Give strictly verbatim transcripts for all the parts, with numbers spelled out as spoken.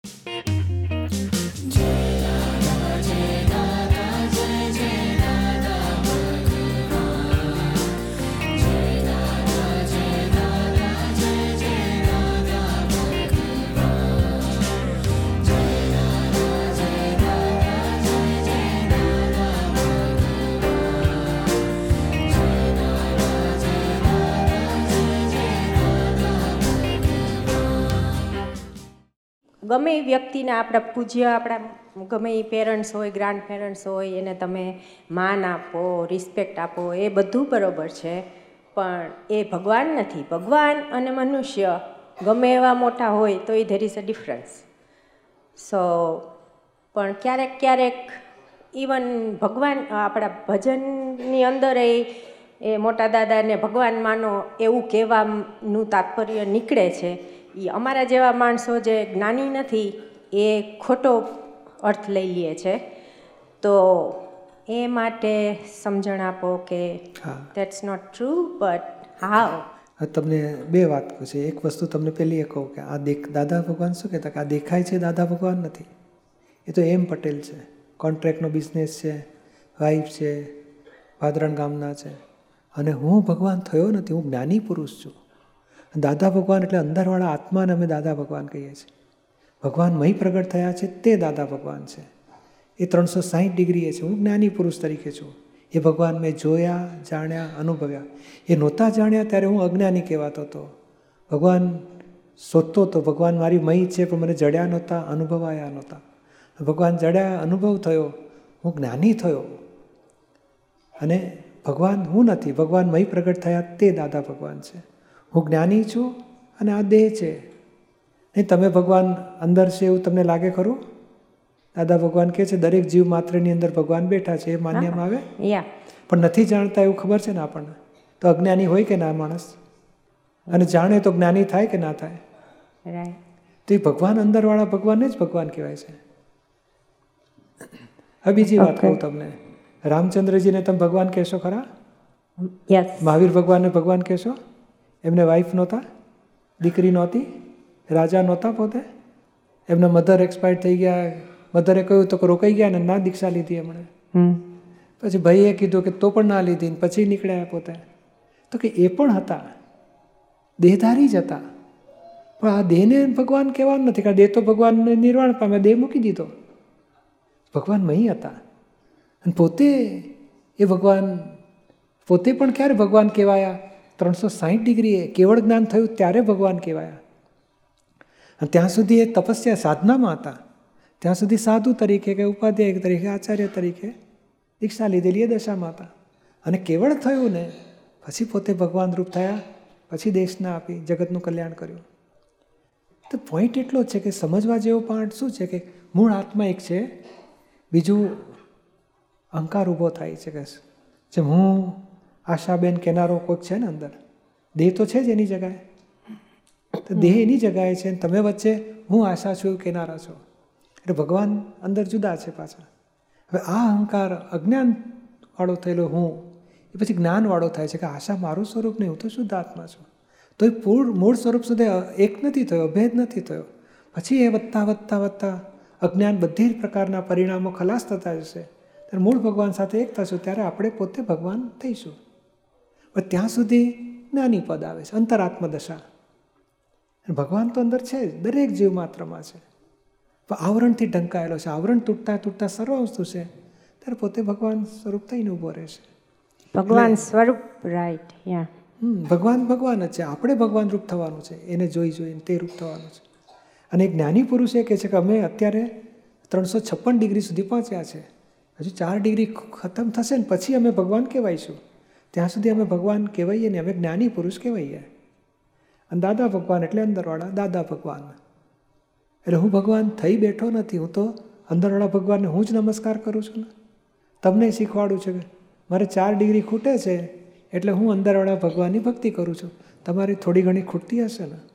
ગમે એ વ્યક્તિને આપણા પૂજ્ય આપણા ગમે એ પેરેન્ટ્સ હોય, ગ્રાન્ડ પેરેન્ટ્સ હોય, એને તમે માન આપો, રિસ્પેક્ટ આપો, એ બધું બરાબર છે, પણ એ ભગવાન નથી. ભગવાન અને મનુષ્ય ગમે એવા મોટા હોય તો એ there is a difference. So પણ ક્યારેક ક્યારેક ઇવન ભગવાન આપણા ભજનની અંદર એ એ મોટા દાદાને ભગવાન માનો એવું કહેવાનું તાત્પર્ય નીકળે છે. એ અમારા જેવા માણસો જે જ્ઞાની નથી એ ખોટો અર્થ લઈ લે છે. તો એ માટે સમજણ આપો કે that's not true, but how. તમને બે વાત કહું છે. એક વસ્તુ તમને પહેલી એ કહું કે આ દેખ દાદા ભગવાન શું કહેતા કે આ દેખાય છે દાદા ભગવાન નથી. એ તો એમ પટેલ છે, કોન્ટ્રાક્ટનો બિઝનેસ છે, વાઈફ છે, ભાદરણ ગામના છે, અને હું ભગવાન થયો નથી. હું જ્ઞાની પુરુષ છું. દાદા ભગવાન એટલે અંદરવાળા આત્માને અમે દાદા ભગવાન કહીએ છીએ. ભગવાન મહી પ્રગટ થયા છે તે દાદા ભગવાન છે. એ ત્રણસો સાહીઠ ડિગ્રીએ છે. હું જ્ઞાની પુરુષ તરીકે છું. એ ભગવાન મેં જોયા, જાણ્યા, અનુભવ્યા. એ નહોતા જાણ્યા ત્યારે હું અજ્ઞાની કહેવાતો હતો. ભગવાન શોધતો હતો. ભગવાન મારી મહી છે પણ મને જડ્યા નહોતા, અનુભવાયા નહોતા. ભગવાન જડ્યા, અનુભવ થયો, હું જ્ઞાની થયો. અને ભગવાન હું નથી, ભગવાન મહી પ્રગટ થયા તે દાદા ભગવાન છે. હું જ્ઞાની છું અને આ દેહ છે. નહીં તમે ભગવાન અંદર છે એવું તમને લાગે ખરું? દાદા ભગવાન કહે છે દરેક જીવ માત્રની અંદર ભગવાન બેઠા છે. એ માન્યમાં આવે? પણ નથી જાણતા એવું ખબર છે ને આપણને. તો અજ્ઞાની હોય કે ના માણસ? અને જાણે તો જ્ઞાની થાય કે ના થાય? તો એ ભગવાન અંદરવાળા ભગવાનને જ ભગવાન કહેવાય છે. હવે બીજી વાત કહું તમને. રામચંદ્રજીને તમે ભગવાન કહેશો ખરા? મહાવીર ભગવાનને ભગવાન કહેશો? એમને વાઈફ નહોતા, દીકરી નહોતી, રાજા નહોતા પોતે? એમના મધર એક્સપાયર થઈ ગયા. મધરે કહ્યું તો રોકાઈ ગયા ને ના દીક્ષા લીધી એમણે. પછી ભાઈએ કીધું કે તો પણ ના લીધી, પછી નીકળ્યા પોતે. તો કે એ પણ હતા, દેહધારી જ હતા. પણ આ દેહને ભગવાન કહેવાનું નથી, કારણ દેહ તો ભગવાનને નિર્વાણ પામે, દેહ મૂકી દીધો. ભગવાન મહી હતા અને પોતે એ ભગવાન પોતે પણ ક્યારે ભગવાન કહેવાયા? ત્રણસો સાહીઠ ડિગ્રીએ કેવળ જ્ઞાન થયું ત્યારે ભગવાન કહેવાયા. અને ત્યાં સુધી એ તપસ્યા સાધનામાં હતા. ત્યાં સુધી સાધુ તરીકે કે ઉપાધ્યાય તરીકે, આચાર્ય તરીકે દીક્ષા લીધેલી એ દશામાં હતા. અને કેવળ થયું ને પછી પોતે ભગવાન રૂપ થયા. પછી દેશના આપી, જગતનું કલ્યાણ કર્યું. તો પોઈન્ટ એટલો જ છે કે સમજવા જેવો પાર્ટ શું છે કે મૂળ આત્મા એક છે, બીજું અહંકાર ઊભો થાય છે કે જેમ હું આશાબેન કેનારો કોઈક છે ને અંદર, દેહ તો છે જ એની જગાએ. તો દેહ એની જગાએ છે, તમે વચ્ચે હું આશા છું એવું કેનારા છો. એટલે ભગવાન અંદર જુદા છે પાછા. હવે આ અહંકાર અજ્ઞાન વાળો થયેલો હું એ પછી જ્ઞાનવાળો થાય છે કે આશા મારું સ્વરૂપ નહીં, હું તો શુદ્ધ આત્મા છું. તો એ પૂર્ણ મૂળ સ્વરૂપ સુધી એક નથી થયો, ભેદ નથી થયો. પછી એ વધતા વધતા વધતા અજ્ઞાન બધી જ પ્રકારના પરિણામો ખલાસ થતા જશે. ત્યારે મૂળ ભગવાન સાથે એક થશું, ત્યારે આપણે પોતે ભગવાન થઈશું. પણ ત્યાં સુધી જ્ઞાની પદ આવે છે, અંતરાત્મ દશા. ભગવાન તો અંદર છે જ, દરેક જીવ માત્રમાં છે. પણ આવરણથી ઢંકાયેલો છે. આવરણ તૂટતા તૂટતા સર્વ વસ્તુ છે, ત્યારે પોતે ભગવાન સ્વરૂપ થઈને ઊભો રહેશે. ભગવાન સ્વરૂપ, રાઈટ. યા હમ ભગવાન ભગવાન જ છે. આપણે ભગવાન રૂપ થવાનું છે, એને જોઈ જોઈને તે રૂપ થવાનું છે. અને એક જ્ઞાની પુરુષ એ કહે છે કે અમે અત્યારે ત્રણસો છપ્પન ડિગ્રી સુધી પહોંચ્યા છે. હજુ ચાર ડિગ્રી ખતમ થશે ને પછી અમે ભગવાન કહેવાઈશું. ત્યાં સુધી અમે ભગવાન કહેવાઈએ ને, અમે જ્ઞાની પુરુષ કહેવાઈએ. અને દાદા ભગવાન એટલે અંદરવાળા દાદા ભગવાન. એટલે હું ભગવાન થઈ બેઠો નથી, હું તો અંદરવાળા ભગવાનને હું જ નમસ્કાર કરું છું ને. તમને શીખવાડું છે કે મારે ચાર ડિગ્રી ખૂટે છે એટલે હું અંદરવાળા ભગવાનની ભક્તિ કરું છું. તમારી થોડી ઘણી ખૂટતી હશે ને,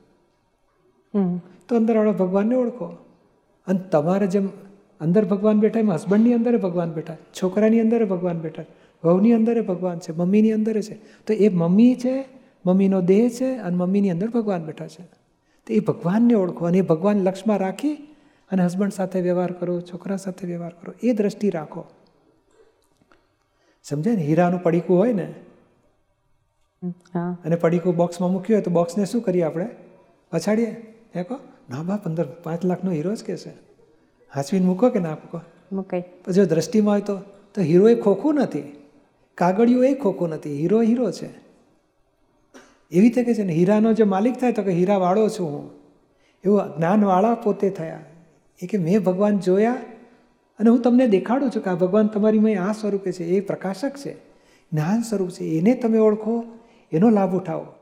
તો અંદરવાળા ભગવાનને ઓળખો. અને તમારે જેમ અંદર ભગવાન બેઠા, એમ હસબન્ડની અંદર ભગવાન બેઠા, છોકરાની અંદર ભગવાન બેઠા, વહુની અંદર ભગવાન છે, મમ્મીની અંદર છે. તો એ મમ્મી છે, મમ્મીનો દેહ છે, અને મમ્મીની અંદર ભગવાન બેઠા છે. તો એ ભગવાનને ઓળખો અને એ ભગવાન લક્ષમાં રાખી અને હસબન્ડ સાથે વ્યવહાર કરો, છોકરા સાથે વ્યવહાર કરો, એ દ્રષ્ટિ રાખો. સમજાય ને? હીરાનું પડીકું હોય ને, અને પડીકું બોક્સમાં મૂક્યું હોય તો બોક્સને શું કરીએ આપણે? પછાડીએ. હે કહો ના બા પંદર પાંચ લાખનો હીરો જ કે છે, હાંચવીને મૂકો કે ના મૂકો? મૂકાય. પછી જો દ્રષ્ટિમાં હોય તો તો હીરો એ ખોખું નથી, કાગળિયું એ ખોખું નથી, હીરો હીરો છે. એવી રીતે કે છે ને, હીરાનો જે માલિક થાય તો કે હીરાવાળો છું હું. એવું જ્ઞાનવાળા પોતે થયા. એ કે મેં ભગવાન જોયા અને હું તમને દેખાડું છું કે આ ભગવાન તમારીમાં આ સ્વરૂપે છે, એ પ્રકાશક છે, જ્ઞાન સ્વરૂપ છે. એને તમે ઓળખો, એનો લાભ ઉઠાવો.